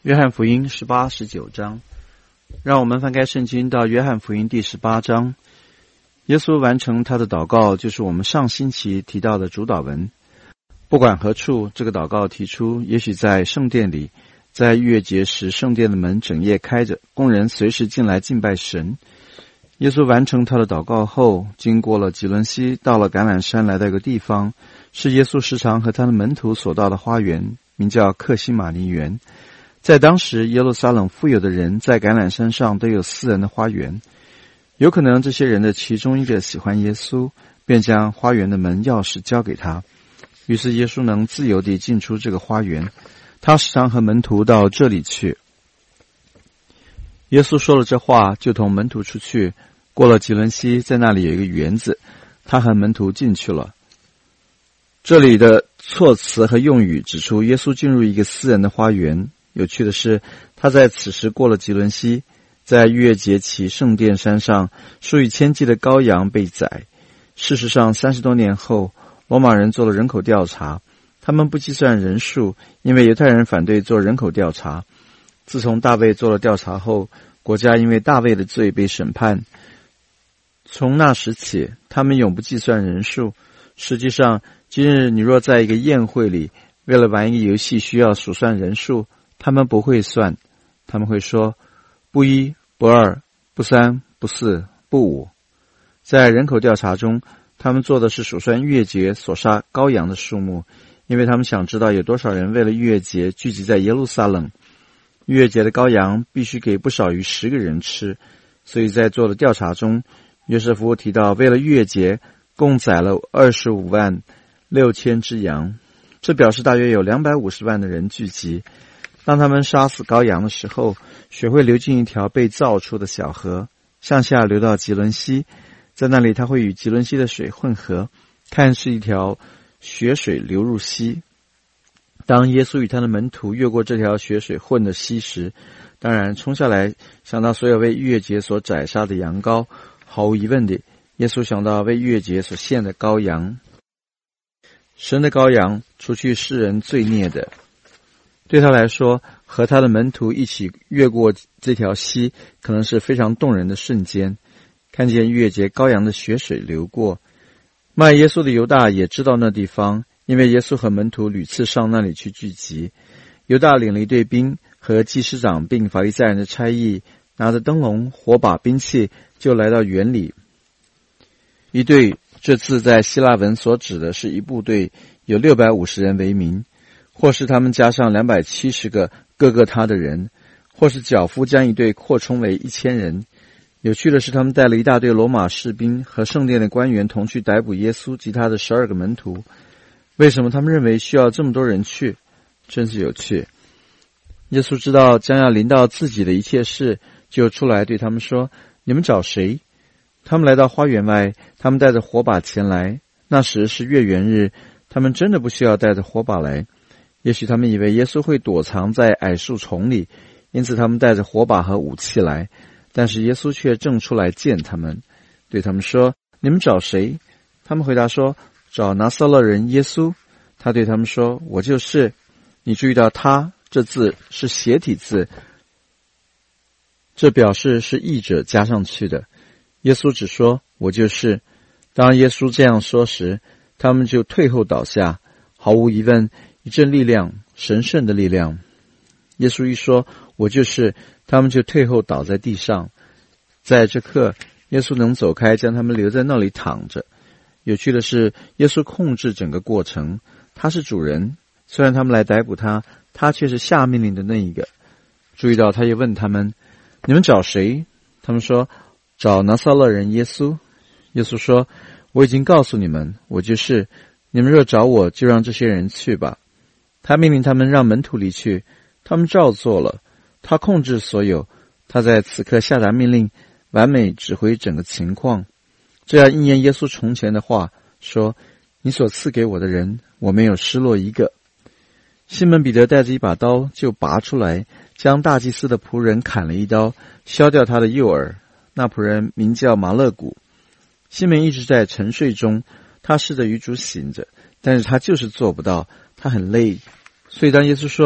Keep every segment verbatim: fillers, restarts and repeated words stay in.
约翰福音十八、十九章，让我们翻开圣经到约翰福音第十八章。耶稣完成他的祷告，就是我们上星期提到的主祷文。不管何处，这个祷告提出，也许在圣殿里，在逾越节时，圣殿的门整夜开着，供人随时进来敬拜神。耶稣完成他的祷告后，经过了吉伦西，到了橄榄山，来到一个地方，是耶稣时常和他的门徒所到的花园，名叫克西马尼园。在当时，耶路撒冷富有的人在橄榄山上都有私人的花园。有可能这些人的其中一个喜欢耶稣，便将花园的门钥匙交给他。于是耶稣能自由地进出这个花园。他时常和门徒到这里去。耶稣说了这话，就同门徒出去，过了吉伦西，在那里有一个园子，他和门徒进去了。这里的措辞和用语指出耶稣进入一个私人的花园。有趣的是，他在此时过了吉伦西，在逾越节期圣殿山上，数以千计的羔羊被宰。事实上，三十多年后，罗马人做了人口调查，他们不计算人数，因为犹太人反对做人口调查。自从大卫做了调查后，国家因为大卫的罪被审判。从那时起，他们永不计算人数。实际上，今日你若在一个宴会里，为了玩一个游戏需要数算人数，他们不会算，他们会说不一、不二、不三、不四、不五。在人口调查中，他们做的是数算逾越节所杀羔羊的数目，因为他们想知道有多少人为了逾越节聚集在耶路撒冷。逾越节的羔羊必须给不少于十个人吃，所以在做的调查中，约瑟夫提到为了逾越节共宰了二十五万六千只羊，这表示大约有两百五十万的人聚集。当他们杀死羔羊的时候，血会流进一条被造出的小河，向下流到吉伦西，在那里它会与吉伦西的水混合，看是一条血水流入溪。当耶稣与他的门徒越过这条血水混的溪时，当然冲下来想到所有为逾越节所宰杀的羊羔，毫无疑问的，耶稣想到为逾越节所献的羔羊。神的羔羊除去世人罪孽的，对他来说，和他的门徒一起越过这条溪，可能是非常动人的瞬间。看见逾越节羔羊的血水流过，卖耶稣的犹大也知道那地方，因为耶稣和门徒屡次上那里去聚集。犹大领了一队兵和祭司长并法利赛人的差役，拿着灯笼、火把、兵器，就来到园里。一队这次在希腊文所指的是一部队，有六百五十人为名，或是他们加上两百七十个各个他的人，或是脚夫将一队扩充为一千人。有趣的是，他们带了一大队罗马士兵和圣殿的官员同去逮捕耶稣及他的十二个门徒。为什么他们认为需要这么多人去？真是有趣。耶稣知道将要临到自己的一切事，就出来对他们说：你们找谁？他们来到花园外，他们带着火把前来。那时是月圆日，他们真的不需要带着火把来。也许他们以为耶稣会躲藏在矮树丛里，因此他们带着火把和武器来。但是耶稣却正出来见他们，对他们说：你们找谁？他们回答说：找拿撒勒人耶稣。他对他们说：我就是。你注意到他这字是斜体字，这表示是译者加上去的。耶稣只说：我就是。当耶稣这样说时，他们就退后倒下。毫无疑问，一阵力量，神圣的力量。耶稣一说我就是，他们就退后倒在地上。在这刻，耶稣能走开，将他们留在那里躺着。有趣的是，耶稣控制整个过程，他是主人。虽然他们来逮捕他，他却是下命令的那一个。注意到他也问他们：你们找谁？他们说：找拿撒勒人耶稣。耶稣说：我已经告诉你们，我就是。你们若找我，就让这些人去吧。他命令他们让门徒离去，他们照做了。他控制所有，他在此刻下达命令，完美指挥整个情况。这样应验耶稣从前的话，说：你所赐给我的人，我没有失落一个。西门彼得带着一把刀就拔出来，将大祭司的仆人砍了一刀，削掉他的右耳。那仆人名叫马勒古。西门一直在沉睡中，他试着与主醒着，但是他就是做不到，他很累。所以当耶稣说：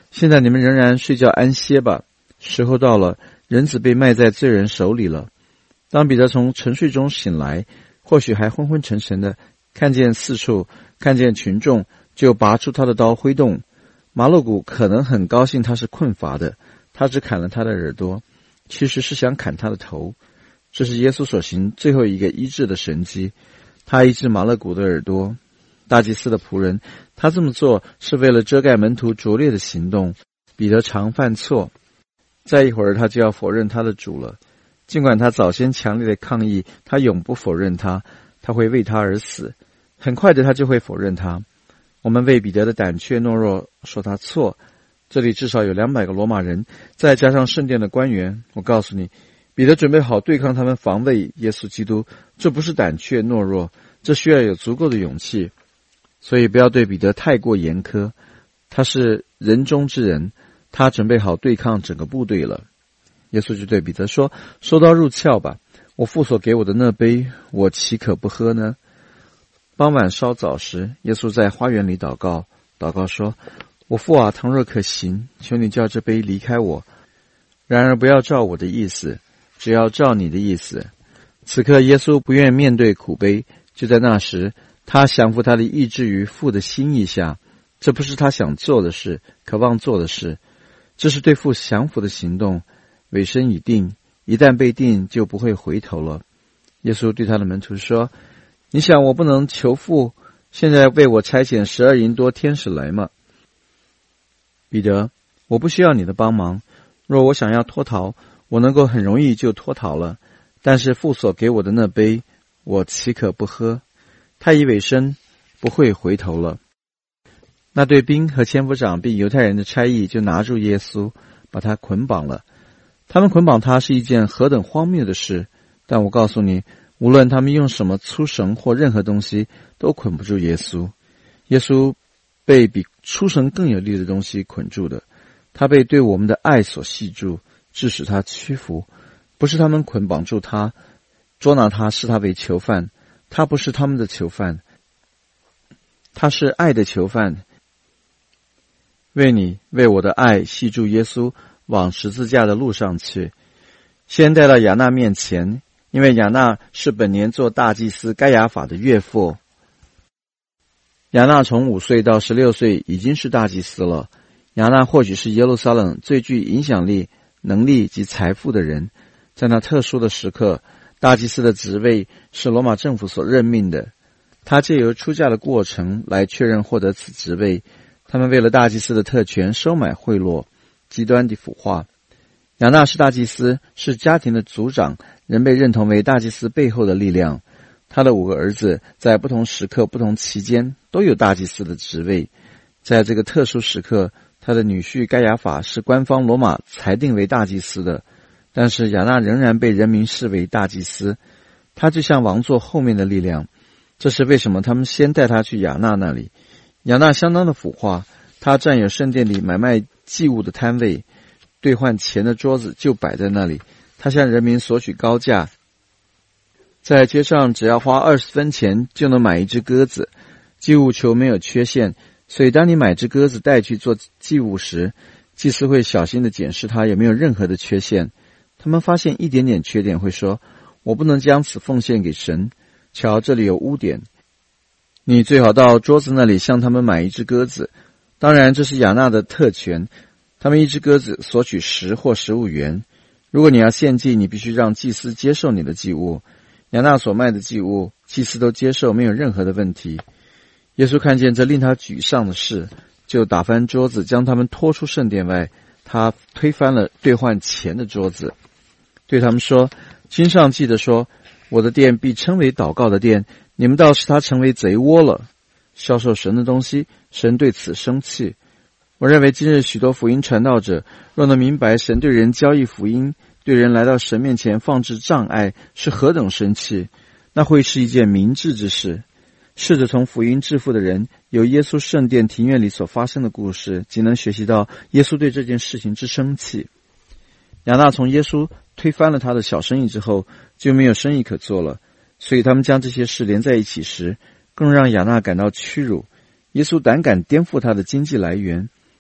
现在你们仍然睡觉安歇吧，时候到了，人子被卖在罪人手里了。当彼得从沉睡中醒来，或许还昏昏沉沉的，看见四处，看见群众，就拔出他的刀挥动。马勒古可能很高兴他是困乏的，他只砍了他的耳朵，其实是想砍他的头。这是耶稣所行最后一个医治的神迹，他医治马勒古的耳朵。大祭司的仆人，他这么做是为了遮盖门徒拙劣的行动。彼得常犯错，再一会儿他就要否认他的主了。尽管他早先强烈的抗议，他永不否认他，他会为他而死。很快的他就会否认他。我们为彼得的胆怯懦弱说他错。这里至少有两百个罗马人，再加上圣殿的官员。我告诉你，彼得准备好对抗他们，防卫耶稣基督。这不是胆怯懦弱，这需要有足够的勇气。所以不要对彼得太过严苛，他是人中之人，他准备好对抗整个部队了。耶稣就对彼得说：收刀入鞘吧，我父所给我的那杯，我岂可不喝呢？傍晚稍早时，耶稣在花园里祷告，祷告说：我父啊，倘若可行，求你叫这杯离开我，然而不要照我的意思，只要照你的意思。此刻耶稣不愿面对苦杯，就在那时他降服他的意志于父的心意下。这不是他想做的事，渴望做的事，这是对父降服的行动。尾声已定，一旦被定就不会回头了。耶稣对他的门徒说：你想我不能求父现在为我差遣十二营多天使来吗？彼得，我不需要你的帮忙，若我想要脱逃，我能够很容易就脱逃了，但是父所给我的那杯，我岂可不喝？他已尾声，不会回头了。那队兵和千夫长并犹太人的差役就拿住耶稣，把他捆绑了。他们捆绑他是一件何等荒谬的事，但我告诉你，无论他们用什么粗绳或任何东西，都捆不住耶稣。耶稣被比粗绳更有力的东西捆住的，他被对我们的爱所系住，致使他屈服。不是他们捆绑住他，捉拿他，视他为囚犯，他不是他们的囚犯，他是爱的囚犯。为你为我的爱系住耶稣，往十字架的路上去，先带到亚那面前，因为亚那是本年做大祭司该亚法的岳父。亚那从五岁到十六岁已经是大祭司了。亚那或许是耶路撒冷最具影响力、能力及财富的人。在那特殊的时刻，大祭司的职位是罗马政府所任命的，他借由出嫁的过程来确认获得此职位。他们为了大祭司的特权收买贿赂，极端地腐化。亚那是大祭司，是家庭的族长，人被认同为大祭司背后的力量。他的五个儿子在不同时刻、不同期间都有大祭司的职位。在这个特殊时刻，他的女婿该亚法是官方罗马裁定为大祭司的，但是亚那仍然被人民视为大祭司。他就像王座后面的力量，这是为什么他们先带他去亚那那里。亚那相当的腐化，他占有圣殿里买卖祭物的摊位，兑换钱的桌子就摆在那里，他向人民索取高价，在街上只要花二十分钱就能买一只鸽子，祭物球没有缺陷，所以当你买只鸽子带去做祭物时，祭司会小心地检视它有没有任何的缺陷。他们发现一点点缺点，会说：我不能将此奉献给神，瞧这里有污点。你最好到桌子那里向他们买一只鸽子。当然这是亚那的特权，他们一只鸽子索取十或十五元。如果你要献祭，你必须让祭司接受你的祭物。亚那所卖的祭物，祭司都接受，没有任何的问题。耶稣看见这令他沮丧的事，就打翻桌子，将他们拖出圣殿外。他推翻了兑换钱的桌子，对他们说：经上记得说，我的殿必称为祷告的殿，你们倒使它成为贼窝了。销售神的东西，神对此生气。我认为今日许多福音传道者若能明白神对人交易福音，对人来到神面前放置障碍是何等生气，那会是一件明智之事。试着从福音致富的人由耶稣圣殿庭院里所发生的故事，即能学习到耶稣对这件事情之生气。亚那从耶稣推翻了他的小生意之后，就没有生意可做了，所以他们将这些事连在一起时，更让亚那感到屈辱。耶稣胆敢颠覆他的经济来源，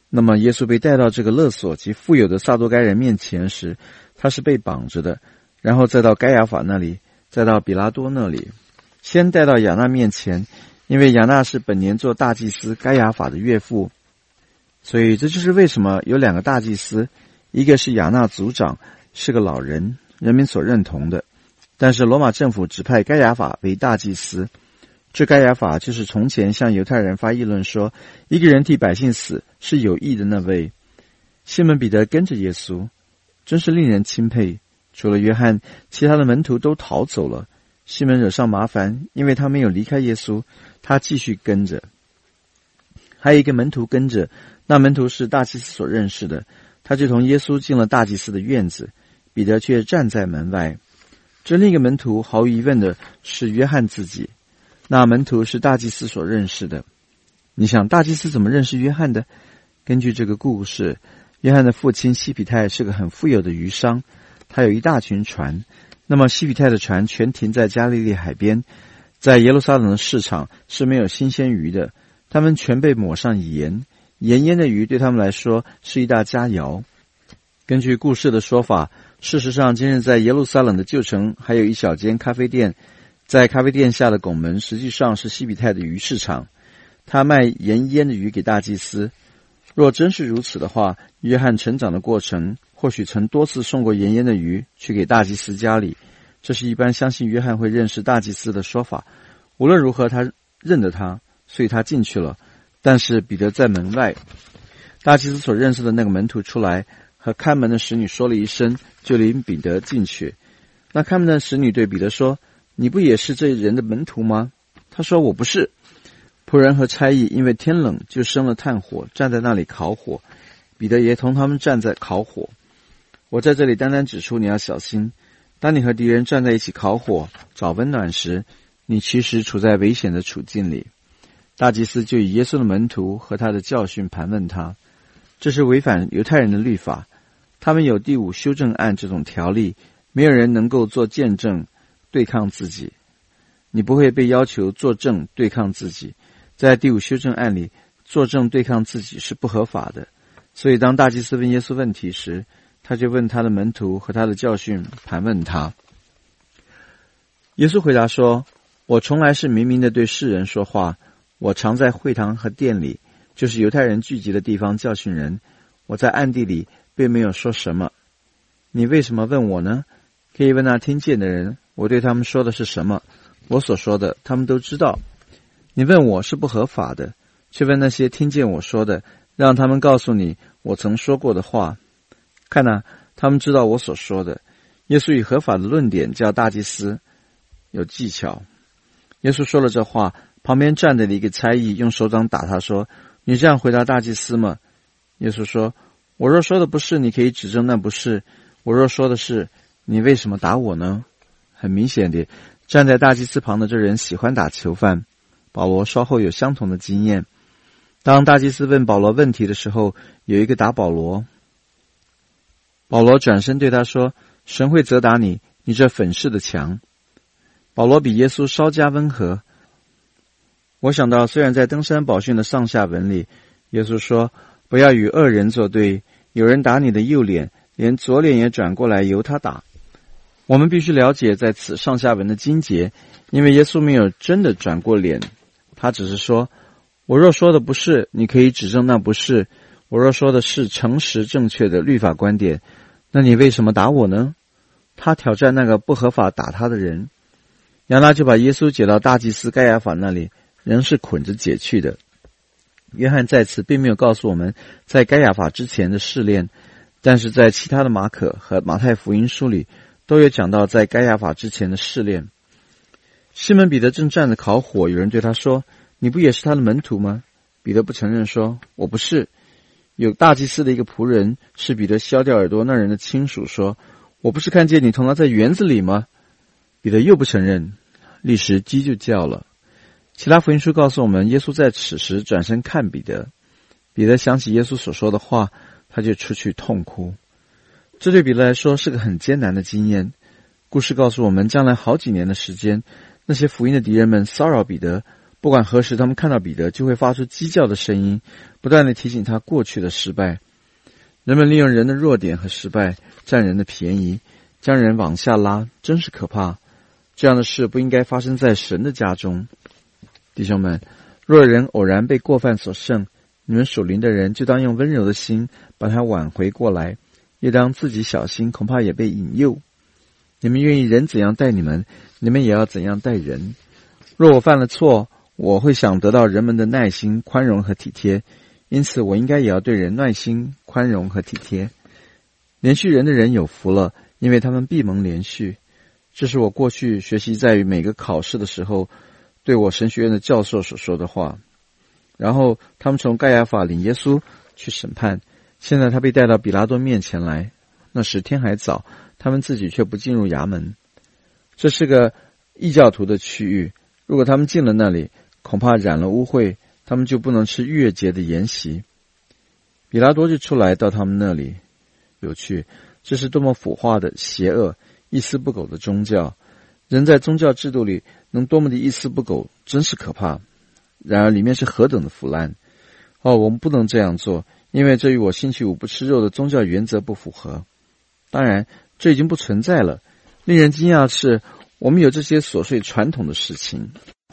那么耶稣被带到这个勒索及富有的撒都该人面前时，他是被绑着的，然后再到该亚法那里，再到比拉多那里，先带到亚那面前，因为亚那是本年做大祭司该亚法的岳父。所以这就是为什么有两个大祭司，一个是亚那族长，是个老人，人民所认同的，但是罗马政府指派该亚法为大祭司。这该亚法就是从前向犹太人发议论说一个人替百姓死是有益的那位。西门彼得跟着耶稣，真是令人钦佩。除了约翰，其他的门徒都逃走了。西门惹上麻烦，因为他没有离开耶稣，他继续跟着。还有一个门徒跟着，那门徒是大祭司所认识的，他就同耶稣进了大祭司的院子，彼得却站在门外。这另一个门徒毫无疑问的是约翰自己，那门徒是大祭司所认识的。你想大祭司怎么认识约翰的？根据这个故事，约翰的父亲西庇太是个很富有的渔商，他有一大群船，那么西庇太的船全停在加利利海边，在耶路撒冷的市场是没有新鲜鱼的，他们全被抹上盐，盐腌的鱼对他们来说是一大佳肴。根据故事的说法，事实上今日在耶路撒冷的旧城还有一小间咖啡店，在咖啡店下的拱门实际上是西庇太的鱼市场，他卖盐腌的鱼给大祭司。若真是如此的话，约翰成长的过程或许曾多次送过盐腌的鱼去给大祭司家里，这是一般相信约翰会认识大祭司的说法。无论如何他认得他，所以他进去了，但是彼得在门外。大祭司所认识的那个门徒出来，和看门的使女说了一声，就领彼得进去。那看门的使女对彼得说，你不也是这人的门徒吗？他说，我不是。仆人和差役因为天冷就生了炭火，站在那里烤火，彼得也同他们站在烤火。我在这里单单指出你要小心，当你和敌人站在一起烤火找温暖时，你其实处在危险的处境里。大祭司就以耶稣的门徒和他的教训盘问他，这是违反犹太人的律法，他们有第五修正案这种条例，没有人能够做见证对抗自己。你不会被要求作证对抗自己，在第五修正案里，作证对抗自己是不合法的。所以当大祭司问耶稣问题时，他就问他的门徒和他的教训盘问他。耶稣回答说，我从来是明明的对世人说话，我常在会堂和殿里，就是犹太人聚集的地方教训人，我在暗地里并没有说什么。你为什么问我呢？可以问那听见的人，我对他们说的是什么，我所说的他们都知道。你问我是不合法的，却问那些听见我说的，让他们告诉你我曾说过的话。看哪，他们知道我所说的。耶稣以合法的论点叫大祭司有技巧。耶稣说了这话，旁边站着的一个差役用手掌打他说，你这样回答大祭司吗？耶稣说，我若说的不是，你可以指证那不是，我若说的是，你为什么打我呢？很明显的，站在大祭司旁的这人喜欢打囚犯。保罗稍后有相同的经验，当大祭司问保罗问题的时候，有一个打保罗，保罗转身对他说，神会责打你，你这粉饰的墙。保罗比耶稣稍加温和。我想到虽然在登山宝训的上下文里，耶稣说不要与恶人作对，有人打你的右脸，连左脸也转过来由他打。我们必须了解在此上下文的经节，因为耶稣没有真的转过脸，他只是说，我若说的不是，你可以指证那不是，我若说的是诚实正确的律法观点，那你为什么打我呢？他挑战那个不合法打他的人。亚那就把耶稣解到大祭司该亚法那里，人是捆着解去的。约翰在此并没有告诉我们在该亚法之前的试炼，但是在其他的马可和马太福音书里都有讲到在该亚法之前的试炼。西门彼得正站着烤火，有人对他说，你不也是他的门徒吗？彼得不承认说，我不是。有大祭司的一个仆人是彼得削掉耳朵那人的亲属说，我不是看见你同他在园子里吗？彼得又不承认，立时鸡就叫了。其他福音书告诉我们，耶稣在此时转身看彼得，彼得想起耶稣所说的话，他就出去痛哭。这对彼得来说是个很艰难的经验。故事告诉我们，将来好几年的时间，那些福音的敌人们骚扰彼得， 不管何时，他们看到彼得就会发出鸡叫的声音，不断地提醒他过去的失败。人们利用人的弱点和失败占人的便宜，将人往下拉，真是可怕。这样的事不应该发生在神的家中。弟兄们，若人偶然被过犯所胜，你们属灵的人就当用温柔的心把他挽回过来，也当自己小心，恐怕也被引诱。你们愿意人怎样待你们，你们也要怎样待人。若我犯了错，我会想得到人们的耐心、宽容和体贴，因此我应该也要对人耐心、宽容和体贴。连续人的人有福了，因为他们必蒙连续。这是我过去学习在于每个考试的时候对我神学院的教授所说的话。然后他们从盖亚法领耶稣去审判，现在他被带到比拉多面前来。那时天还早，他们自己却不进入衙门。这是个异教徒的区域，如果他们进了那里，恐怕染了污秽，他们就不能吃逾越节的筵席。比拉多就出来到他们那里。有趣，这是多么腐化的、邪恶、一丝不苟的宗教。人在宗教制度里能多么的一丝不苟，真是可怕。然而里面是何等的腐烂。哦，我们不能这样做，因为这与我星期五不吃肉的宗教原则不符合。当然这已经不存在了。令人惊讶的是，我们有这些琐碎传统的事情。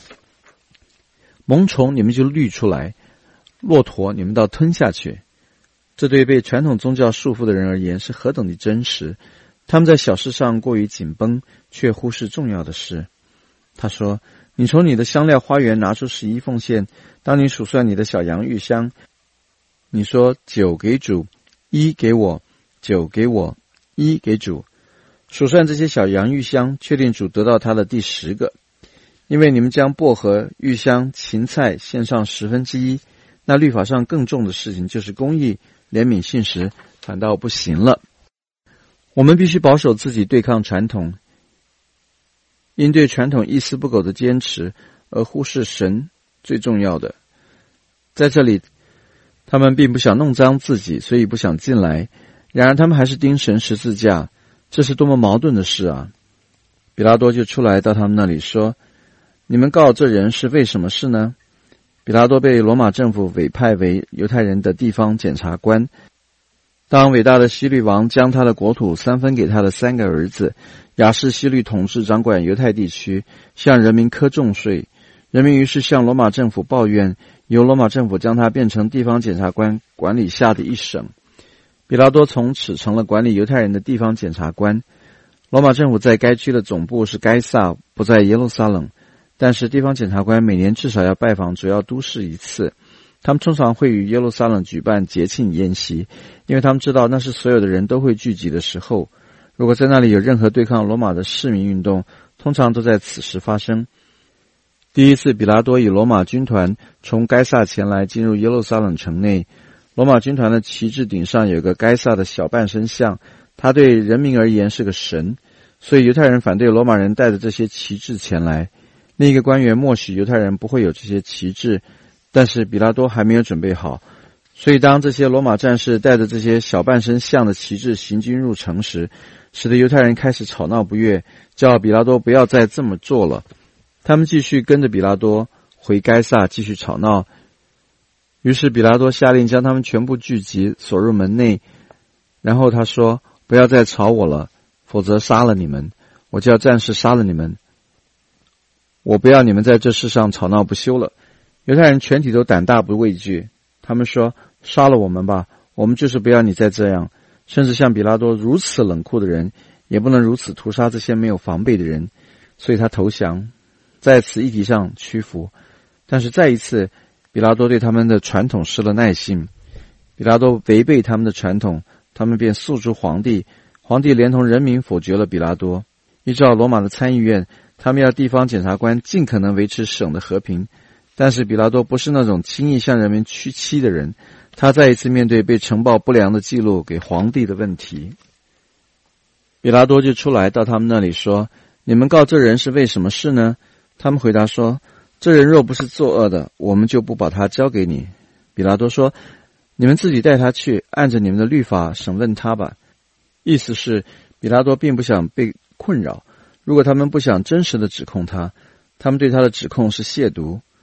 萌虫你们就滤出来，骆驼你们倒吞下去。这对被传统宗教束缚的人而言是何等的真实。他们在小事上过于紧绷，却忽视重要的事。他说，你从你的香料花园拿出十一奉献，当你数算你的小羊玉香，你说九给主，一给我，九给我，一给主。数算这些小羊玉香，确定主得到他的第十个。因为你们将薄荷、玉香、芹菜献上十分之一，那律法上更重的事情就是公义、怜悯、信实，反倒不行了。我们必须保守自己，对抗传统，因对传统一丝不苟的坚持而忽视神最重要的。在这里他们并不想弄脏自己，所以不想进来，然而他们还是钉神十字架，这是多么矛盾的事啊。比拉多就出来到他们那里说，你们告这人是为什么事呢？比拉多被罗马政府委派为犹太人的地方检察官。当伟大的希律王将他的国土三分给他的三个儿子，亚士希律统治掌管犹太地区，向人民苛重税。人民于是向罗马政府抱怨，由罗马政府将他变成地方检察官管理下的一省。比拉多从此成了管理犹太人的地方检察官。罗马政府在该区的总部是该撒，不在耶路撒冷，但是地方检察官每年至少要拜访主要都市一次。他们通常会与耶路撒冷举办节庆宴席，因为他们知道那是所有的人都会聚集的时候。如果在那里有任何对抗罗马的市民运动，通常都在此时发生。第一次比拉多以罗马军团从该撒前来进入耶路撒冷城内，罗马军团的旗帜顶上有个该撒的小半身像，他对人民而言是个神，所以犹太人反对罗马人带着这些旗帜前来。另一个官员默许犹太人不会有这些旗帜，但是比拉多还没有准备好，所以当这些罗马战士带着这些小半身像的旗帜行军入城时，使得犹太人开始吵闹不悦，叫比拉多不要再这么做了。他们继续跟着比拉多回该撒继续吵闹。于是比拉多下令将他们全部聚集，锁入门内，然后他说，不要再吵我了，否则杀了你们，我就要暂时杀了你们。我不要你们在这世上吵闹不休了。犹太人全体都胆大不畏惧，他们说，杀了我们吧，我们就是不要你再这样。甚至像比拉多如此冷酷的人，也不能如此屠杀这些没有防备的人，所以他投降，在此议题上屈服。但是再一次，比拉多对他们的传统失了耐性。比拉多违背他们的传统，他们便诉诸皇帝，皇帝连同人民否决了比拉多。依照罗马的参议院，他们要地方检察官尽可能维持省的和平，但是比拉多不是那种轻易向人民屈膝的人，他再一次面对被呈报不良的记录给皇帝的问题。比拉多就出来到他们那里说，你们告这人是为什么事呢？他们回答说，这人若不是作恶的，我们就不把他交给你。比拉多说，你们自己带他去，按着你们的律法审问他吧。意思是比拉多并不想被困扰，如果他们不想真实的指控他，他们对他的指控是亵渎。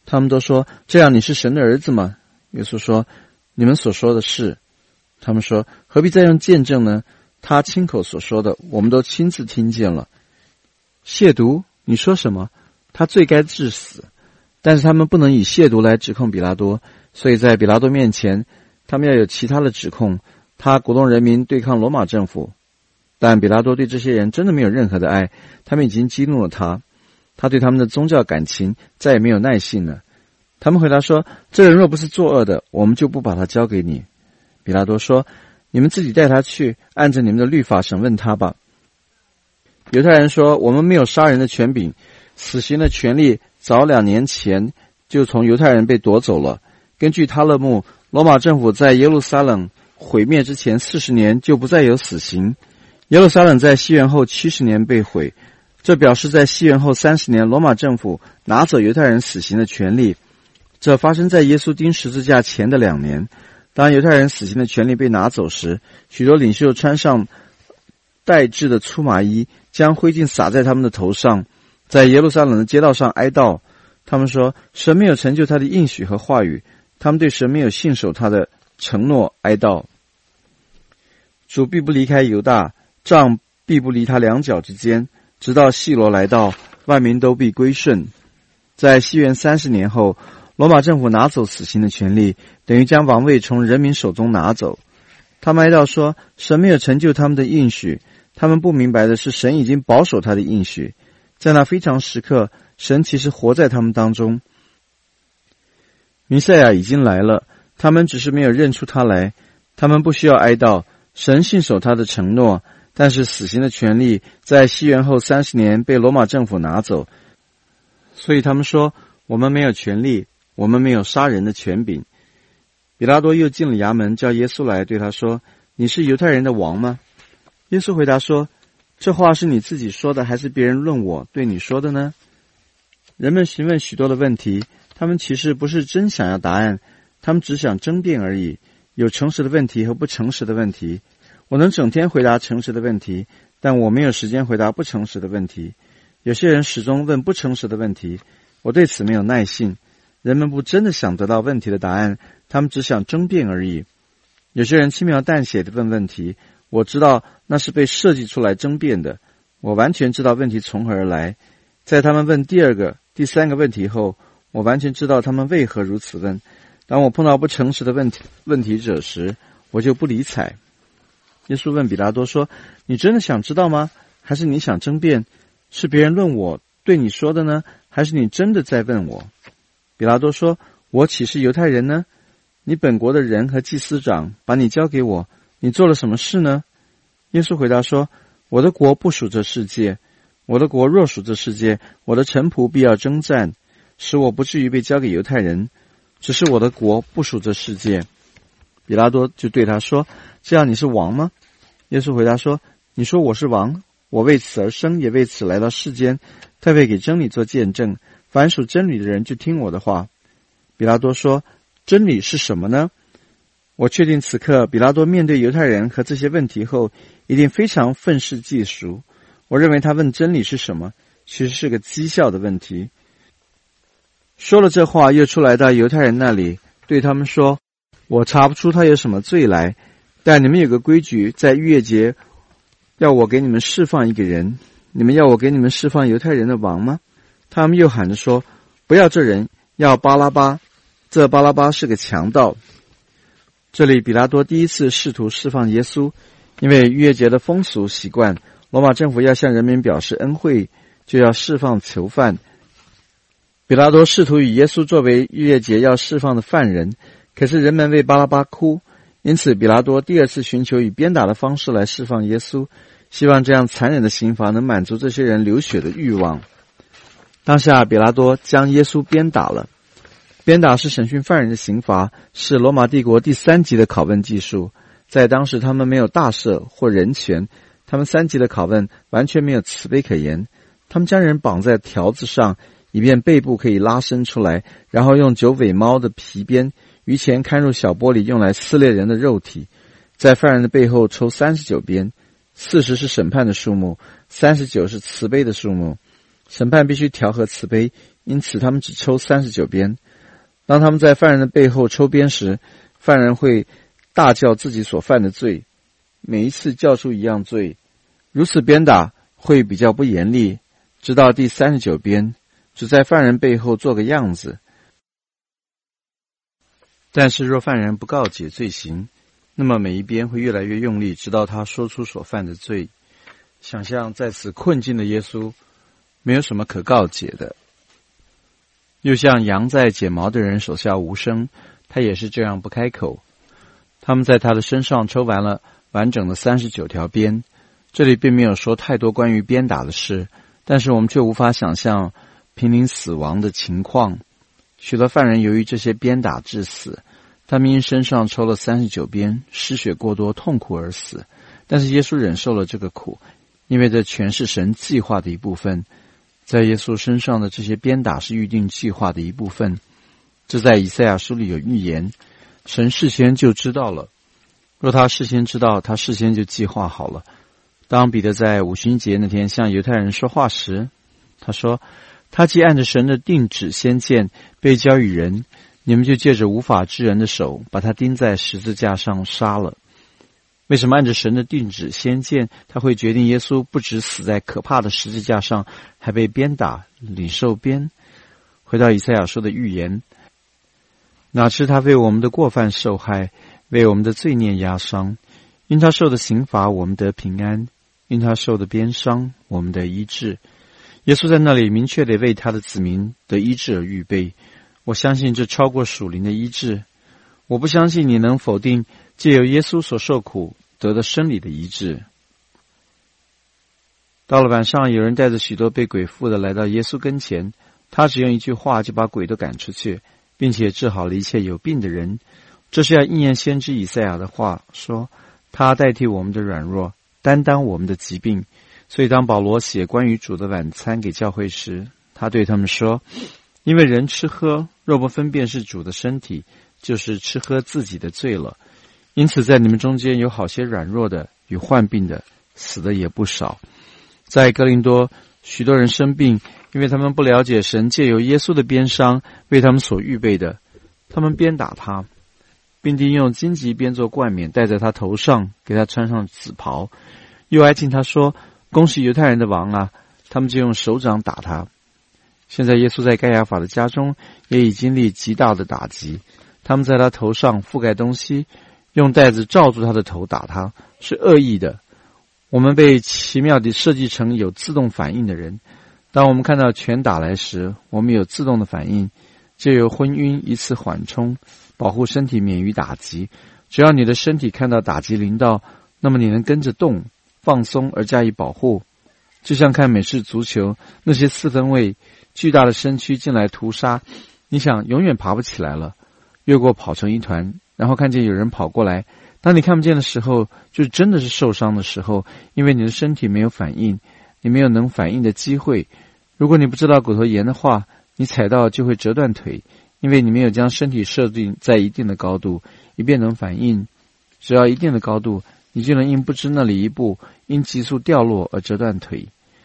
他们都说：这样你是神的儿子吗？耶稣说：你们所说的是。他们说：何必再用见证呢？他亲口所说的，我们都亲自听见了。亵渎？你说什么？他罪该致死。但是他们不能以亵渎来指控比拉多，所以在比拉多面前，他们要有其他的指控。他鼓动人民对抗罗马政府，但比拉多对这些人真的没有任何的爱，他们已经激怒了他，他对他们的宗教感情再也没有耐性了。他们回答说：这人若不是作恶的，我们就不把他交给你。比拉多说：你们自己带他去，按着你们的律法审问他吧。犹太人说：我们没有杀人的权柄，死刑的权利早两年前就从犹太人被夺走了。根据他勒木，罗马政府在耶路撒冷毁灭之前四十年就不再有死刑。耶路撒冷在西元后七十年被毁，这表示在西元后三十年，罗马政府拿走犹太人死刑的权利。这发生在耶稣钉十字架前的两年。当犹太人死刑的权利被拿走时，许多领袖穿上带制的粗麻衣，将灰烬撒在他们的头上，在耶路撒冷的街道上哀悼。他们说：神没有成就他的应许和话语，他们对神没有信守他的承诺哀悼。主必不离开犹大，杖必不离他两脚之间，直到细罗来到，万民都必归顺。在西元三十年后，罗马政府拿走死刑的权利，等于将王位从人民手中拿走。他们哀悼说：神没有成就他们的应许。他们不明白的是，神已经保守他的应许。在那非常时刻，神其实活在他们当中。弥赛亚已经来了，他们只是没有认出他来。他们不需要哀悼，神信守他的承诺，但是死刑的权利在西元后三十年被罗马政府拿走。所以他们说：我们没有权利，我们没有杀人的权柄。比拉多又进了衙门，叫耶稣来，对他说：你是犹太人的王吗？耶稣回答说：这话是你自己说的，还是别人论我对你说的呢？人们询问许多的问题，他们其实不是真想要答案，他们只想争辩而已。有诚实的问题和不诚实的问题。我能整天回答诚实的问题，但我没有时间回答不诚实的问题。有些人始终问不诚实的问题，我对此没有耐性。人们不真的想得到问题的答案，他们只想争辩而已。有些人轻描淡写地问问题，我知道那是被设计出来争辩的，我完全知道问题从何而来。在他们问第二个、第三个问题后，我完全知道他们为何如此问。当我碰到不诚实的问题问题者时，我就不理睬。耶稣问比拉多说：你真的想知道吗？还是你想争辩？是别人论我对你说的呢，还是你真的在问我？比拉多说：我岂是犹太人呢？你本国的人和祭司长把你交给我，你做了什么事呢？耶稣回答说：我的国不属这世界，我的国若属这世界，我的臣仆必要征战，使我不至于被交给犹太人。只是我的国不属这世界。比拉多就对他说：这样你是王吗？耶稣回答说：你说我是王，我为此而生，也为此来到世间，特别给真理做见证。凡属真理的人就听我的话。比拉多说：真理是什么呢？我确定此刻比拉多面对犹太人和这些问题后，一定非常愤世嫉俗。我认为他问真理是什么，其实是个讥笑的问题。说了这话，又出来到犹太人那里，对他们说：我查不出他有什么罪来，但你们有个规矩，在逾越节要我给你们释放一个人，你们要我给你们释放犹太人的王吗？他们又喊着说：不要这人，要巴拉巴，这巴拉巴是个强盗。这里比拉多第一次试图释放耶稣，因为逾越节的风俗习惯，罗马政府要向人民表示恩惠，就要释放囚犯。比拉多试图以耶稣作为逾越节要释放的犯人，可是人们为巴拉巴哭，因此比拉多第二次寻求以鞭打的方式来释放耶稣，希望这样残忍的刑罚能满足这些人流血的欲望。当下比拉多将耶稣鞭打了。鞭打是审讯犯人的刑罚，是罗马帝国第三级的拷问技术。在当时他们没有大赦或人权，他们三级的拷问完全没有慈悲可言。他们将人绑在条子上，以便背部可以拉伸出来，然后用九尾猫的皮鞭于前看入小玻璃，用来撕裂人的肉体。在犯人的背后抽三十九鞭，四十是审判的数目，三十九是慈悲的数目。审判必须调和慈悲， 因此他们只抽三十九鞭。当他们在犯人的背后抽鞭时，犯人会大叫自己所犯的罪，每一次叫出一样罪。如此鞭打会比较不严厉，直到第三十九鞭，只在犯人背后做个样子。但是若犯人不告解罪行，那么每一鞭会越来越用力，直到他说出所犯的罪。想象在此困境的耶稣，没有什么可告解的。又像羊在剪毛的人手下无声，他也是这样不开口。他们在他的身上抽完了完整的三十九条鞭。这里并没有说太多关于鞭打的事，但是我们却无法想象濒临死亡的情况。许多犯人由于这些鞭打致死，他们因身上抽了三十九鞭，失血过多，痛苦而死。但是耶稣忍受了这个苦，因为这全是神计划的一部分。在耶稣身上的这些鞭打是预定计划的一部分。这在以赛亚书里有预言，神事先就知道了。若他事先知道，他事先就计划好了。当彼得在五旬节那天向犹太人说话时，他说，他既按着神的定旨先见，被交与人，你们就借着无法之人的手，把他钉在十字架上杀了。为什么按着神的定旨先见，他会决定耶稣不只死在可怕的十字架上，还被鞭打，领受鞭？回到以赛亚书的预言，哪知他为我们的过犯受害，为我们的罪孽压伤，因他受的刑罚，我们得平安；因他受的鞭伤，我们得医治。耶稣在那里明确地为他的子民得医治而预备。我相信这超过属灵的医治。我不相信你能否定藉由耶稣所受苦得的生理的医治。到了晚上，有人带着许多被鬼附的来到耶稣跟前，他只用一句话就把鬼都赶出去，并且治好了一切有病的人。这是要应验先知以赛亚的话，说他代替我们的软弱，担当我们的疾病。所以当保罗写关于主的晚餐给教会时，他对他们说，因为人吃喝若不分辨是主的身体，就是吃喝自己的罪了。因此在你们中间有好些软弱的与患病的，死的也不少。在哥林多，许多人生病，因为他们不了解神借由耶稣的鞭伤为他们所预备的。他们鞭打他，并定用荆棘编作冠冕戴在他头上，给他穿上紫袍，又挨近他说，恭喜犹太人的王啊！他们就用手掌打他。现在耶稣在该亚法的家中也已经历极大的打击，他们在他头上覆盖东西，用带子罩住他的头打他，是恶意的。我们被奇妙地设计成有自动反应的人。当我们看到拳打来时，我们有自动的反应，藉由昏晕以此缓冲，保护身体免于打击。只要你的身体看到打击临到，那么你能跟着动，放松而加以保护。就像看美式足球，那些四分卫巨大的身躯进来屠杀，你想永远爬不起来了，越过跑成一团，然后看见有人跑过来，当你看不见的时候，就真的是受伤的时候，因为你的身体没有反应，你没有能反应的机会。如果你不知道骨头炎的话，你踩到就会折断腿，因为你没有将身体设定在一定的高度，以便能反应。只要一定的高度，你就能因不知那里一步，因急速掉落而折断腿。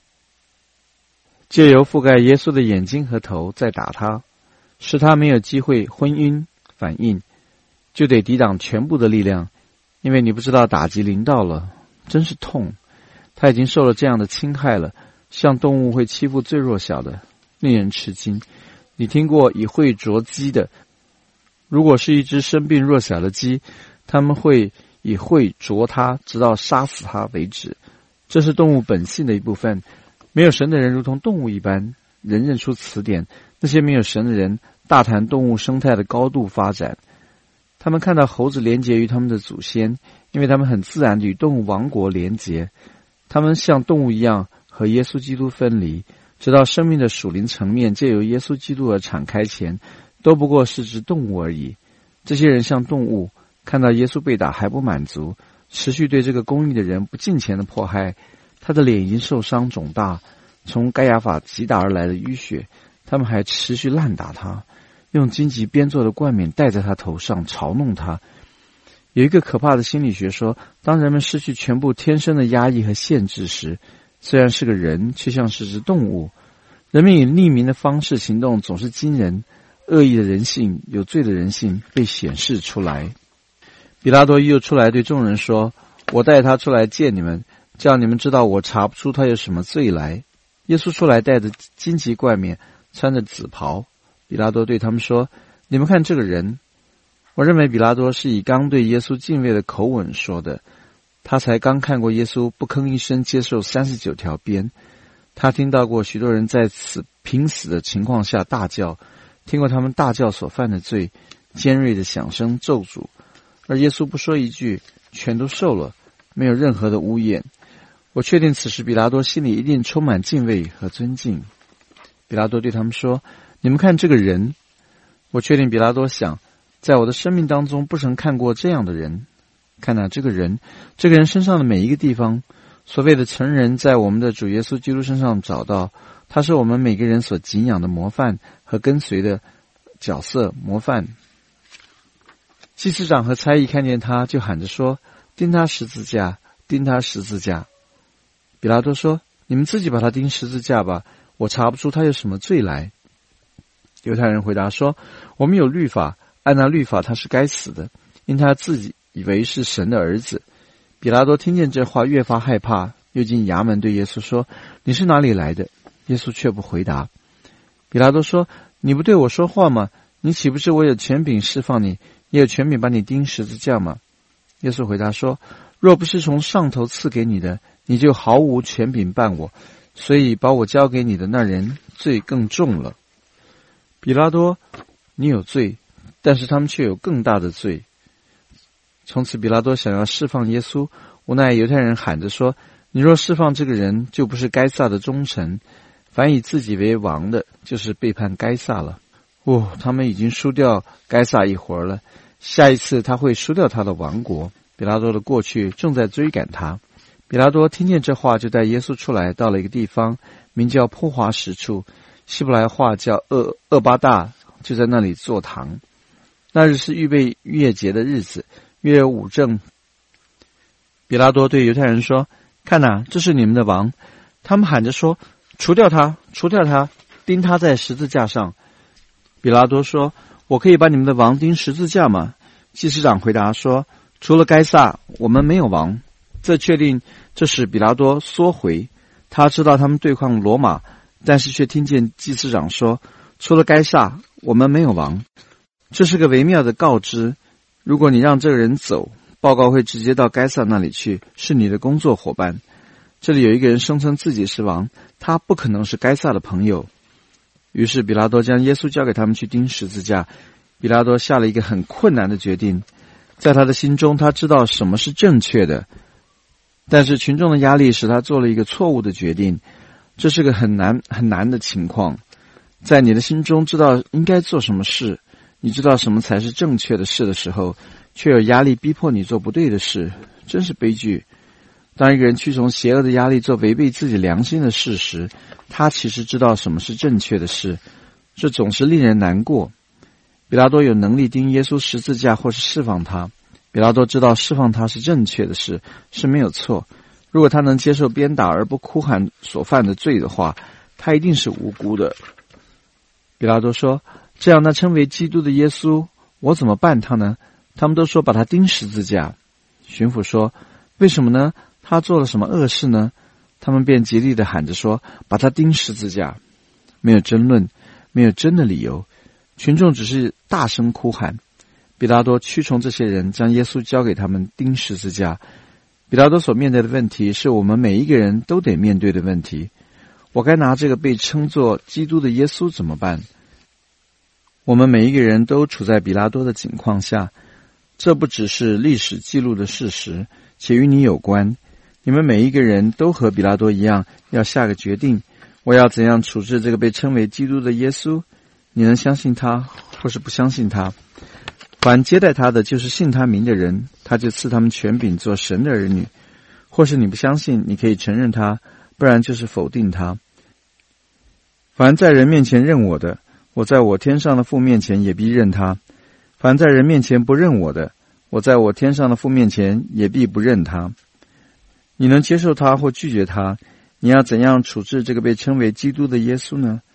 借由覆盖耶稣的眼睛和头再打他，使他没有机会昏晕反应，就得抵挡全部的力量，因为你不知道打击临到了，真是痛。他已经受了这样的侵害了，像动物会欺负最弱小的，令人吃惊。你听过以喙啄鸡的，如果是一只生病弱小的鸡，他们会以喙啄它，直到杀死它为止。这是动物本性的一部分。没有神的人如同动物一般，人认出词典，那些没有神的人大谈动物生态的高度发展。他们看到猴子连结于他们的祖先，因为他们很自然地与动物王国连结。他们像动物一样和耶稣基督分离，直到生命的属灵层面借由耶稣基督而敞开前，都不过是只动物而已。这些人像动物，看到耶稣被打还不满足，持续对这个公义的人不敬虔的迫害。他的脸已经受伤肿大，从该亚法击打而来的淤血，他们还持续滥打他，用荆棘编做的冠冕戴在他头上，嘲弄他。有一个可怕的心理学说，当人们失去全部天生的压抑和限制时，虽然是个人，却像是只动物。 人们以匿名的方式行动总是惊人，恶意的人性、有罪的人性被显示出来。比拉多又出来对众人说：我带他出来见你们，叫你们知道我查不出他有什么罪来。耶稣出来带着荆棘冠冕，穿着紫袍。比拉多对他们说：你们看这个人。我认为比拉多是以刚对耶稣敬畏的口吻说的，他才刚看过耶稣不吭一声接受三十九条鞭，他听到过许多人在此濒死的情况下大叫，听过他们大叫所犯的罪，尖锐的响声咒诅，而耶稣不说一句，全都受了，没有任何的污言。我确定此时比拉多心里一定充满敬畏和尊敬。比拉多对他们说：你们看这个人。我确定比拉多想，在我的生命当中不曾看过这样的人。看哪，这个人，这个人身上的每一个地方，所谓的成人在我们的主耶稣基督身上找到，他是我们每个人所敬仰的模范和跟随的角色模范。祭司长和差役看见他，就喊着说：钉他十字架，钉他十字架。比拉多说：你们自己把他钉十字架吧，我查不出他有什么罪来。犹太人回答说：我们有律法，按那律法他是该死的，因他自己以为是神的儿子。比拉多听见这话越发害怕，又进衙门对耶稣说：你是哪里来的？耶稣却不回答。比拉多说：你不对我说话吗？你岂不是我有权柄释放你，也有权柄把你钉十字架吗？耶稣回答说：若不是从上头赐给你的，你就毫无权柄办我，所以把我交给你的那人罪更重了。比拉多，你有罪，但是他们却有更大的罪。从此比拉多想要释放耶稣，无奈犹太人喊着说：你若释放这个人，就不是该撒的忠臣，凡以自己为王的，就是背叛该撒了。哦，他们已经输掉该撒一回了，下一次他会输掉他的王国。比拉多的过去正在追赶他。比拉多听见这话，就带耶稣出来，到了一个地方名叫坡华石处，希伯来话叫厄厄巴大，就在那里坐堂。那日是预备月节的日子，约五正。比拉多对犹太人说：看哪，这是你们的王。他们喊着说：除掉他，除掉他，钉他在十字架上。比拉多说：我可以把你们的王钉十字架吗？祭司长回答说：除了该撒，我们没有王。这确定这使比拉多缩回，他知道他们对抗罗马，但是却听见祭司长说：除了该撒，我们没有王。这是个微妙的告知，如果你让这个人走，报告会直接到该撒那里去，是你的工作伙伴。这里有一个人声称自己是王，他不可能是该撒的朋友。于是比拉多将耶稣交给他们去钉十字架。比拉多下了一个很困难的决定，在他的心中他知道什么是正确的，但是群众的压力使他做了一个错误的决定。这是个很难很难的情况，在你的心中知道应该做什么事，你知道什么才是正确的事的时候，却有压力逼迫你做不对的事，真是悲剧。当一个人屈从邪恶的压力做违背自己良心的事时，他其实知道什么是正确的事，这总是令人难过。比拉多有能力钉耶稣十字架或是释放他，比拉多知道释放他是正确的事，是没有错。如果他能接受鞭打而不哭喊所犯的罪的话，他一定是无辜的。比拉多说：这样那称为基督的耶稣，我怎么办他呢？他们都说把他钉十字架。巡抚说：为什么呢？他做了什么恶事呢？他们便极力地喊着说：把他钉十字架。没有争论，没有真的理由，群众只是大声哭喊。比拉多屈从这些人，将耶稣交给他们钉十字架。比拉多所面对的问题是我们每一个人都得面对的问题。我该拿这个被称作基督的耶稣怎么办？我们每一个人都处在比拉多的境况下，这不只是历史记录的事实，且与你有关。你们每一个人都和比拉多一样，要下个决定，我要怎样处置这个被称为基督的耶稣？你能相信他，或是不相信他？凡接待他的，就是信他名的人，他就赐他们权柄做神的儿女。或是你不相信，你可以承认他，不然就是否定他。凡在人面前认我的，我在我天上的父面前也必认他；凡在人面前不认我的，我在我天上的父面前也必不认他。你能接受他或拒绝他？你要怎样处置这个被称为基督的耶稣呢？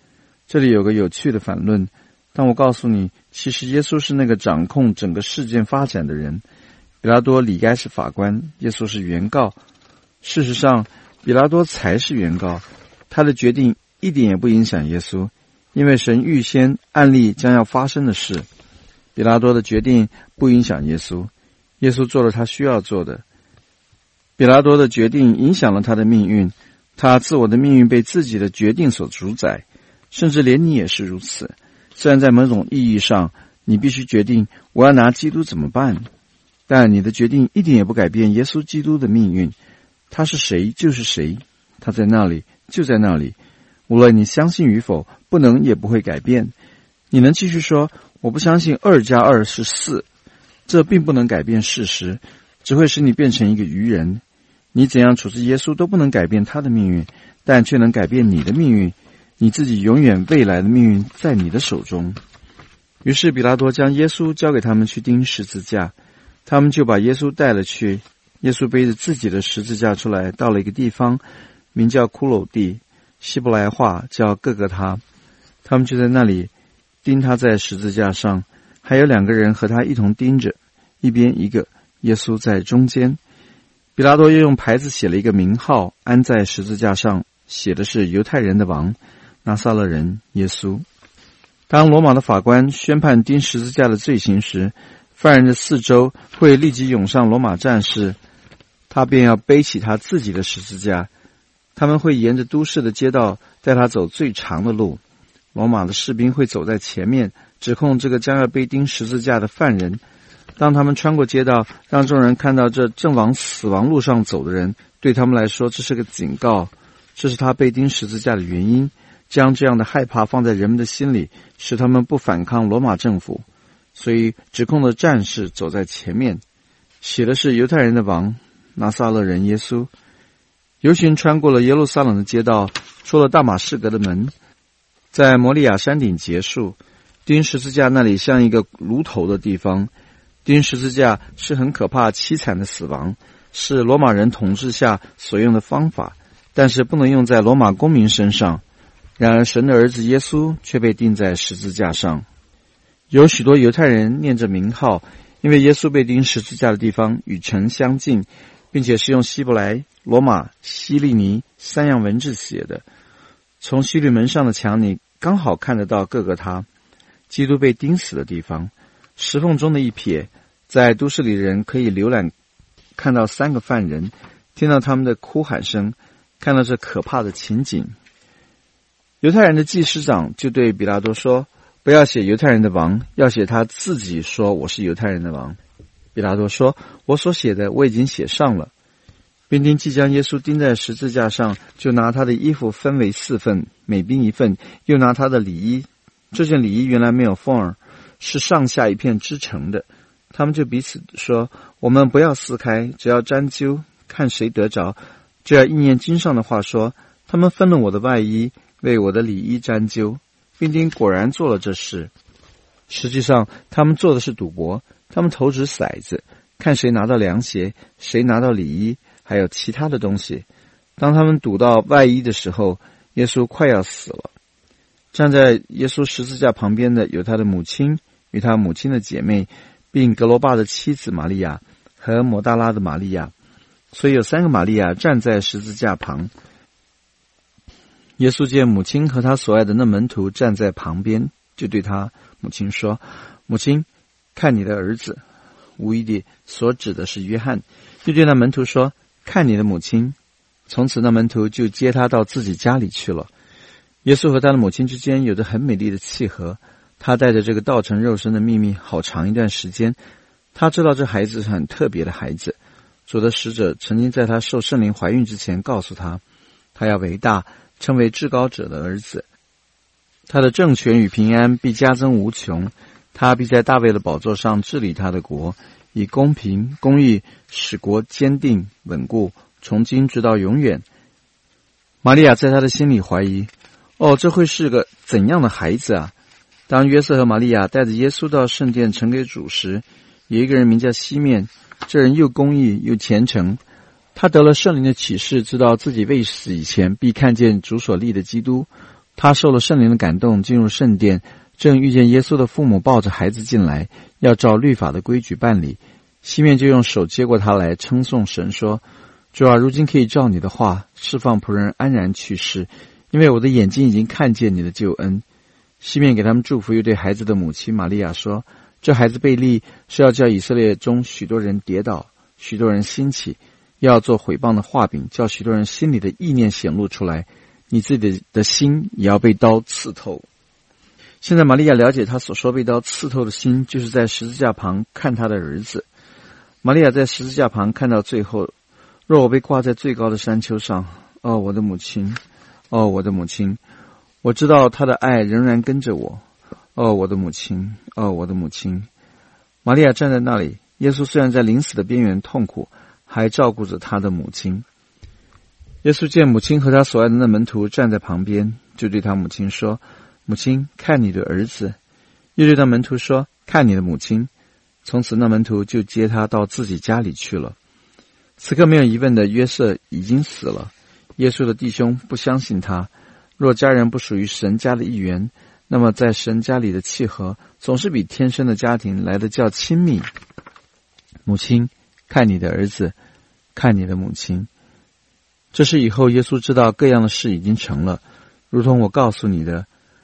这里有个有趣的反论，但我告诉你，其实耶稣是那个掌控整个事件发展的人。比拉多理该是法官，耶稣是原告。事实上，比拉多才是原告，他的决定一点也不影响耶稣，因为神预先案例将要发生的事。比拉多的决定不影响耶稣，耶稣做了他需要做的。比拉多的决定影响了他的命运，他自我的命运被自己的决定所主宰，甚至连你也是如此。虽然在某种意义上，你必须决定我要拿基督怎么办，但你的决定一点也不改变耶稣基督的命运。他是谁就是谁，他在那里就在那里，无论你相信与否，不能也不会改变。你能继续说我不相信二加二是四，这并不能改变事实，只会使你变成一个愚人。你怎样处置耶稣都不能改变他的命运，但却能改变你的命运。你自己永远未来的命运在你的手中。于是比拉多将耶稣交给他们去钉十字架，他们就把耶稣带了去。耶稣背着自己的十字架出来，到了一个地方，名叫骷髅地，希伯来话叫各各他。他们就在那里钉他在十字架上，还有两个人和他一同钉着，一边一个，耶稣在中间。比拉多又用牌子写了一个名号，安在十字架上，写的是犹太人的王，拿撒勒人耶稣。当罗马的法官宣判钉十字架的罪行时，犯人的四周会立即涌上罗马战士，他便要背起他自己的十字架。他们会沿着都市的街道带他走最长的路。罗马的士兵会走在前面，指控这个将要被钉十字架的犯人。当他们穿过街道，让众人看到这正往死亡路上走的人，对他们来说这是个警告，这是他被钉十字架的原因。将这样的害怕放在人们的心里，使他们不反抗罗马政府。所以指控的战士走在前面，写的是犹太人的王，拿撒勒人耶稣。游行穿过了耶路撒冷的街道，出了大马士革的门，在摩利亚山顶结束。钉十字架那里像一个炉头的地方。钉十字架是很可怕凄惨的死亡，是罗马人统治下所用的方法，但是不能用在罗马公民身上。然而神的儿子耶稣却被钉在十字架上。有许多犹太人念着名号，因为耶稣被钉十字架的地方与城相近，并且是用希伯来、罗马、希利尼三样文字写的。从希律门上的墙你刚好看得到各个他，基督被钉死的地方。石缝中的一撇，在都市里的人可以浏览，看到三个犯人，听到他们的哭喊声，看到这可怕的情景。犹太人的祭司长就对比拉多说，不要写犹太人的王，要写他自己说我是犹太人的王。比拉多说，我所写的我已经写上了。兵丁即将耶稣钉在十字架上，就拿他的衣服分为四份，每兵一份，又拿他的里衣，这件里衣原来没有缝儿，是上下一片织成的。他们就彼此说，我们不要撕开，只要沾揪，看谁得着。这要应验经上的话说，他们分了我的外衣，为我的里衣沾揪。兵丁果然做了这事。实际上他们做的是赌博，他们投掷骰子，看谁拿到凉鞋，谁拿到里衣，还有其他的东西。当他们赌到外衣的时候，耶稣快要死了。站在耶稣十字架旁边的有他的母亲与他母亲的姐妹，并格罗巴的妻子玛利亚和抹大拉的玛利亚，所以有三个玛利亚站在十字架旁。耶稣见母亲和他所爱的那门徒站在旁边，就对他母亲说，母亲，看你的儿子。无疑地所指的是约翰。又对那门徒说，看你的母亲。从此那门徒就接他到自己家里去了。耶稣和他的母亲之间有着很美丽的契合，他带着这个道成肉身的秘密好长一段时间。他知道这孩子是很特别的孩子，主的使者曾经在他受圣灵怀孕之前告诉他，他要为大，称为至高者的儿子，他的政权与平安必加增无穷，他必在大卫的宝座上治理他的国，以公平公义使国坚定稳固，从今直到永远。玛利亚在他的心里怀疑，哦，这会是个怎样的孩子啊？当约瑟和玛利亚带着耶稣到圣殿呈给主时，有一个人名叫西面，这人又公义又虔诚，他得了圣灵的启示，知道自己未死以前必看见主所立的基督。 他受了圣灵的感动，进入圣殿，正遇见耶稣的父母抱着孩子进来，要照律法的规矩办理。西面就用手接过他来，称颂神说：主啊，如今可以照你的话释放仆人安然去世，因为我的眼睛已经看见你的救恩。西面给他们祝福，又对孩子的母亲玛利亚说：这孩子被立是要叫以色列中许多人跌倒，许多人兴起，要做毁谤的画饼，叫许多人心里的意念显露出来，你自己 的, 的心也要被刀刺透。现在玛利亚了解他所说被刀刺透的心，就是在十字架旁看他的儿子。玛利亚在十字架旁看到最后，若我被挂在最高的山丘上，哦，我的母亲，哦，我的母亲，我知道他的爱仍然跟着我，哦，我的母亲，哦，我的母亲。玛利亚站在那里，耶稣虽然在临死的边缘痛苦，还照顾着他的母亲。耶稣见母亲和他所爱的那门徒站在旁边，就对他母亲说：母亲，看你的儿子。又对他门徒说：看你的母亲。从此那门徒就接他到自己家里去了。此刻没有疑问的约瑟已经死了。耶稣的弟兄不相信他，若家人不属于神家的一员，那么在神家里的契合总是比天生的家庭来得较亲密。母亲，看你的儿子，看你的母亲。这是以后耶稣知道各样的事已经成了，如同我告诉你的。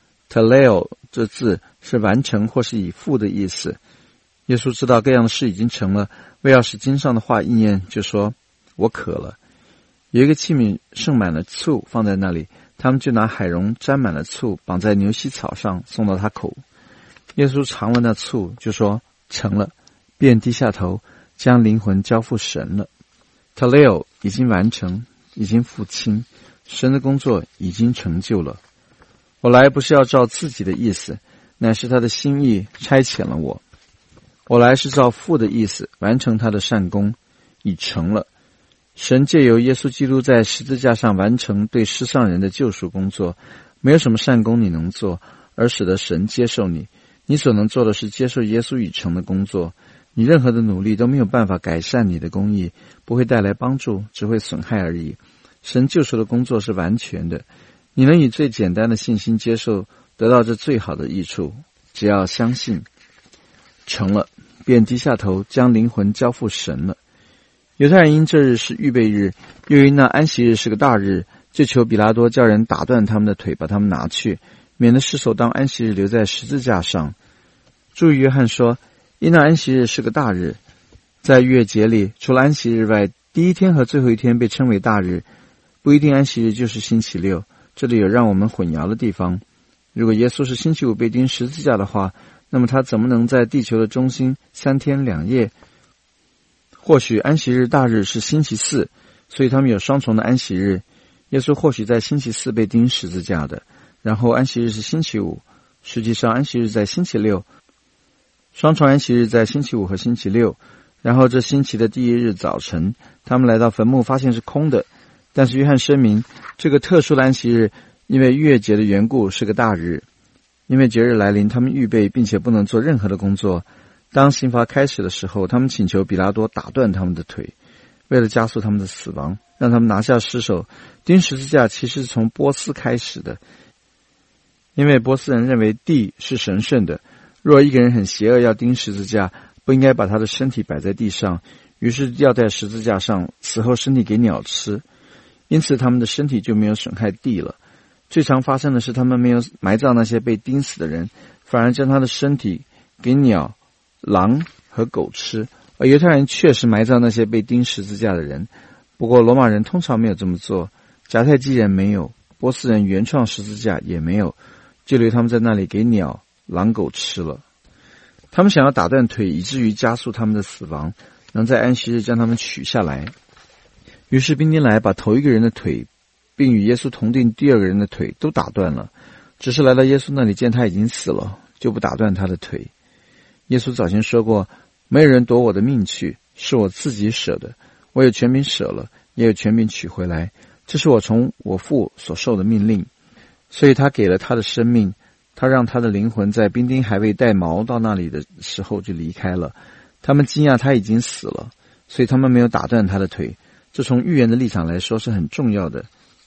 teleo 这字是完成或是已付的意思。耶稣知道各样的事已经成了，为要使经上的话应验，就说：我渴了。有一个器皿盛满了醋放在那里，他们就拿海蓉沾满了醋，绑在牛膝草上，送到他口。耶稣尝了那醋，就说：成了，便低下头，将灵魂交付神了。 teleo 已经完成，已经付清，神的工作已经成就了。我来不是要照自己的意思，乃是他的心意差遣了我。我来是照父的意思，完成他的善功，已成了。神借由耶稣基督在十字架上完成对世上人的救赎工作，没有什么善功你能做，而使得神接受你。你所能做的是接受耶稣已成的工作。你任何的努力都没有办法改善你的公义，不会带来帮助，只会损害而已。神救赎的工作是完全的，你能以最简单的信心接受，得到这最好的益处。只要相信，成了，便低下头，将灵魂交付神了。犹太人因这日是预备日，又因那安息日是个大日，就求比拉多叫人打断他们的腿，把他们拿去，免得尸首当安息日留在十字架上。注意约翰说，因那安息日是个大日。在逾越节里，除了安息日外，第一天和最后一天被称为大日，不一定安息日就是星期六，这里有让我们混淆的地方。如果耶稣是星期五被钉十字架的话，那么他怎么能在地球的中心三天两夜？或许安息日大日是星期四，所以他们有双重的安息日。耶稣或许在星期四被钉十字架的，然后安息日是星期五，实际上安息日在星期六，双重安息日在星期五和星期六。然后这星期的第一日早晨，他们来到坟墓，发现是空的。但是约翰声明，这个特殊的安息日因为逾越节的缘故是个大日。因为节日来临，他们预备并且不能做任何的工作。当刑罚开始的时候，他们请求比拉多打断他们的腿，为了加速他们的死亡，让他们拿下尸首。钉十字架其实是从波斯开始的，因为波斯人认为地是神圣的，若一个人很邪恶要钉十字架，不应该把他的身体摆在地上，于是吊在十字架上，死后身体给鸟吃，因此他们的身体就没有损害地了。最常发生的是，他们没有埋葬那些被钉死的人，反而将他的身体给鸟、狼和狗吃。而犹太人确实埋葬那些被钉十字架的人，不过罗马人通常没有这么做，迦太基人没有，波斯人原创十字架也没有，就留他们在那里给鸟、狼狗吃了。他们想要打断腿，以至于加速他们的死亡，能在安息日将他们取下来。于是兵丁来把头一个人的腿并与耶稣同定第二个人的腿都打断了，只是来到耶稣那里见他已经死了，就不打断他的腿。耶稣早先说过，没有人夺我的命去，是我自己舍的，我有权柄舍了，也有权柄取回来，这是我从我父所受的命令。所以他给了他的生命，他让他的灵魂在兵丁还未带毛到那里的时候就离开了。他们惊讶他已经死了，所以他们没有打断他的腿。这从预言的立场来说是很重要的，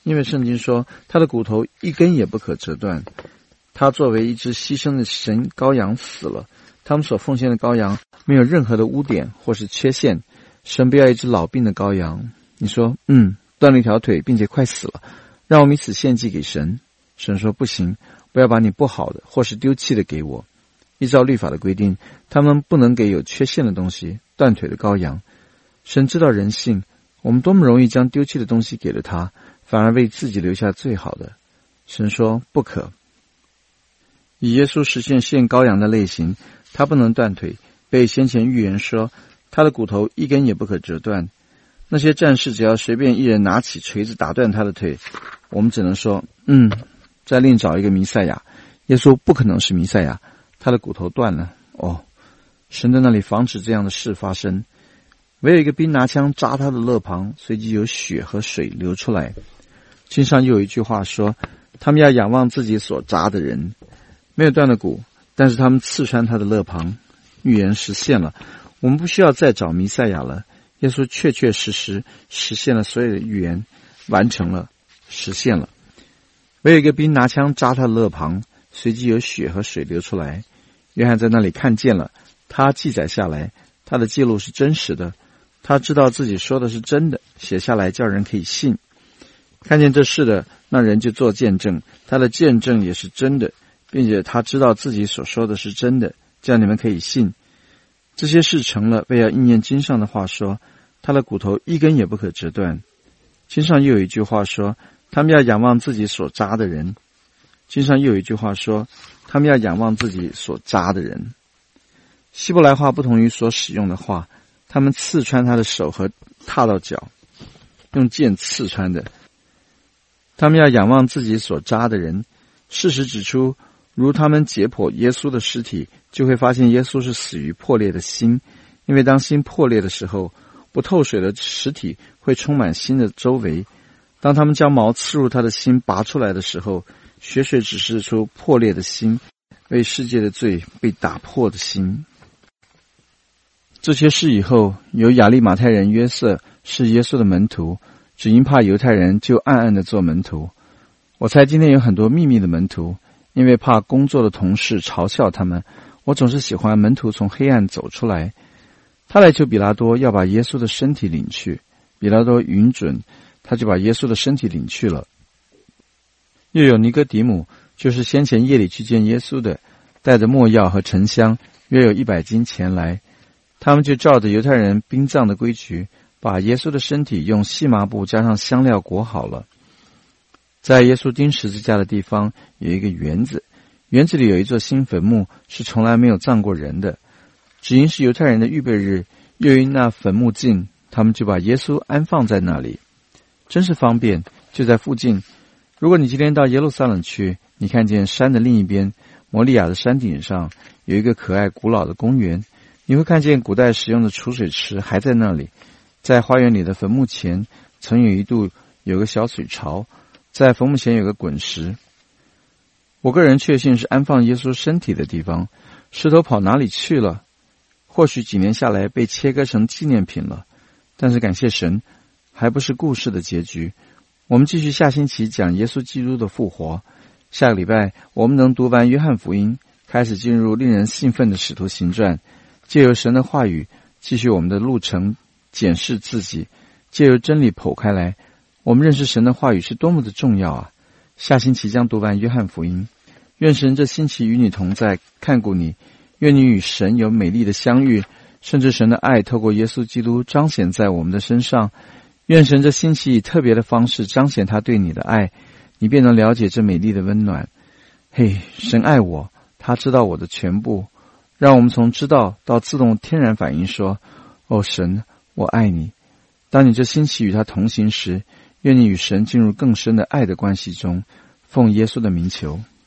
因为圣经说他的骨头一根也不可折断。他作为一只牺牲的神羔羊死了，他们所奉献的羔羊没有任何的污点或是缺陷。神不要一只老病的羔羊。你说嗯，断了一条腿并且快死了，让我们以此献祭给神。神说不行，不要把你不好的或是丢弃的给我。依照律法的规定，他们不能给有缺陷的东西，断腿的羔羊。神知道人性，我们多么容易将丢弃的东西给了他，反而为自己留下最好的。神说不可。以耶稣实现献羔羊的类型，他不能断腿，被先前预言说他的骨头一根也不可折断。那些战士只要随便一人拿起锤子打断他的腿，我们只能说嗯，再另找一个弥赛亚。耶稣不可能是弥赛亚，他的骨头断了。哦，神在那里防止这样的事发生。唯有一个兵拿枪扎他的肋旁，随即有血和水流出来。经上又有一句话说，他们要仰望自己所扎的人。没有断了骨，但是他们刺穿他的肋旁。预言实现了，我们不需要再找弥赛亚了。耶稣确确实实实现了所有的预言，完成了，实现了。唯有一个兵拿枪扎他的肋旁，随即有血和水流出来。约翰在那里看见了，他记载下来，他的记录是真实的，他知道自己说的是真的，写下来叫人可以信。看见这事的那人就做见证，他的见证也是真的，并且他知道自己所说的是真的，这样你们可以信。这些事成了，为要应验经上的话说，他的骨头一根也不可折断。经上又有一句话说，他们要仰望自己所扎的人。经上又有一句话说，他们要仰望自己所扎的人。希伯来话不同于所使用的话，他们刺穿他的手和踏到脚，用剑刺穿的。他们要仰望自己所扎的人。事实指出，如他们解剖耶稣的尸体，就会发现耶稣是死于破裂的心，因为当心破裂的时候，不透水的实体会充满心的周围。当他们将矛刺入他的心拔出来的时候，血水指示出破裂的心，为世界的罪被打破的心。这些事以后，有亚利马太人约瑟是耶稣的门徒，只因怕犹太人，就暗暗的做门徒。我猜今天有很多秘密的门徒，因为怕工作的同事嘲笑他们，我总是喜欢门徒从黑暗走出来。他来求比拉多要把耶稣的身体领去，比拉多允准，他就把耶稣的身体领去了。又有尼哥底母，就是先前夜里去见耶稣的，带着没药和沉香，约有一百斤前来。他们就照着犹太人殡葬的规矩，把耶稣的身体用细麻布加上香料裹好了。在耶稣钉十字架的地方有一个园子，园子里有一座新坟墓，是从来没有葬过人的。只因是犹太人的预备日，又因那坟墓近，他们就把耶稣安放在那里。真是方便，就在附近。如果你今天到耶路撒冷去，你看见山的另一边，摩利亚的山顶上有一个可爱古老的公园，你会看见古代使用的储水池还在那里。在花园里的坟墓前，曾有一度有个小水槽，在坟墓前有个滚石。我个人确信是安放耶稣身体的地方。石头跑哪里去了？或许几年下来被切割成纪念品了，但是感谢神，还不是故事的结局。我们继续下星期讲耶稣基督的复活。下个礼拜我们能读完约翰福音，开始进入令人兴奋的使徒行传，借由神的话语继续我们的路程，检视自己，借由真理剖开来，我们认识神的话语是多么的重要啊！下星期将读完约翰福音。愿神这星期与你同在，看顾你，愿你与神有美丽的相遇，甚至神的爱透过耶稣基督彰显在我们的身上。愿神这星期以特别的方式彰显他对你的爱，你便能了解这美丽的温暖。嘿，神爱我，他知道我的全部。让我们从知道到自动天然反应说，哦神，我爱你。当你这星期与他同行时，愿你与神进入更深的爱的关系中，奉耶稣的名求。